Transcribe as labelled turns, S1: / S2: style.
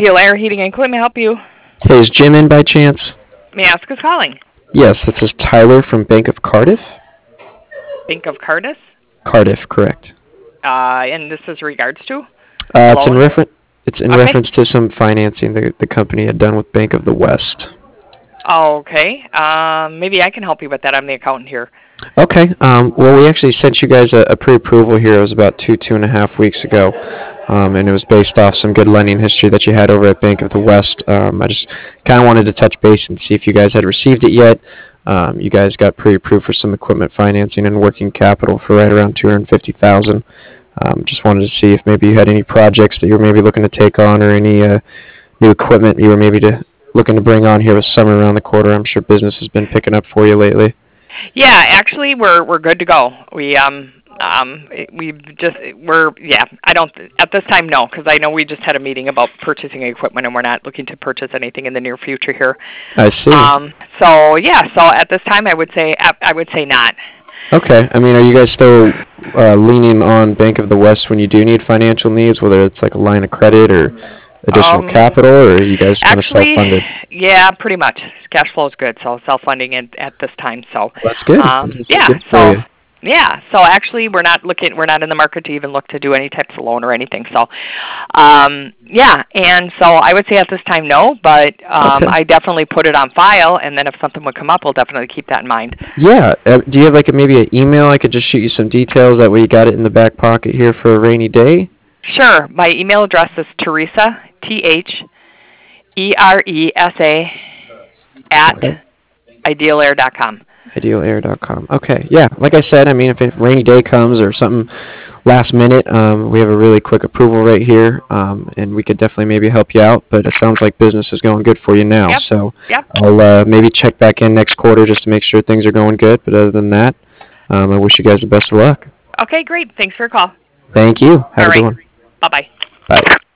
S1: Ideal Air Heating and Cooling, may I help you?
S2: Hey, is Jim in by chance?
S1: May I ask who's calling?
S2: Yes, this is Tyler from Bank of Cardiff.
S1: Bank of Cardis?
S2: Cardiff, correct.
S1: And this is regards to?
S2: It's in
S1: Loan? Okay.
S2: reference to some financing the company had done with Bank of the West.
S1: Okay. Maybe I can help you with that. I'm the accountant here.
S2: Okay. Well, we actually sent you guys a pre-approval here. It was about 2.5 weeks ago, and it was based off some good lending history that you had over at Bank of the West. I just kind of wanted to touch base and see if you guys had received it yet. You guys got pre-approved for some equipment financing and working capital for right around 250,000. Just wanted to see if maybe you had any projects that you were maybe looking to take on, or any new equipment you were maybe looking to bring on here with summer around the corner. I'm sure business has been picking up for you lately.
S1: Yeah, actually, we're good to go. I don't at this time, no, because I know we just had a meeting about purchasing equipment, and we're not looking to purchase anything in the near future here.
S2: I see.
S1: So at this time, I would say not.
S2: Okay. I mean, are you guys still leaning on Bank of the West when you do need financial needs, whether it's like a line of credit or additional
S1: Um,
S2: capital, or are you guys kind of
S1: Actually,
S2: self-funded?
S1: yeah, pretty much. Cash flow is good, so self-funding at this time. So,
S2: That's good. That's
S1: yeah.
S2: good for
S1: So,
S2: you.
S1: yeah. So actually, we're not looking. We're not in the market to even look to do any types of loan or anything. So, yeah. And so I would say at this time, no. But
S2: Okay.
S1: I definitely put it on file, and then if something would come up, we'll definitely keep that in mind.
S2: Yeah. Do you have like maybe an email? I could just shoot you some details. That way you got it in the back pocket here for a rainy day.
S1: Sure. My email address is Teresa Theresa
S2: Okay.
S1: at idealair.com.
S2: Idealair.com. Okay. Yeah. Like I said, I mean, if a rainy day comes or something last minute, we have a really quick approval right here, and we could definitely maybe help you out. But it sounds like business is going good for you now.
S1: Yep.
S2: So
S1: Yep.
S2: I'll maybe check back in next quarter just to make sure things are going good. But other than that, I wish you guys the best of luck.
S1: Okay, great. Thanks for your call.
S2: Thank you. Have
S1: All
S2: a good
S1: right.
S2: one.
S1: Bye-bye.
S2: Bye.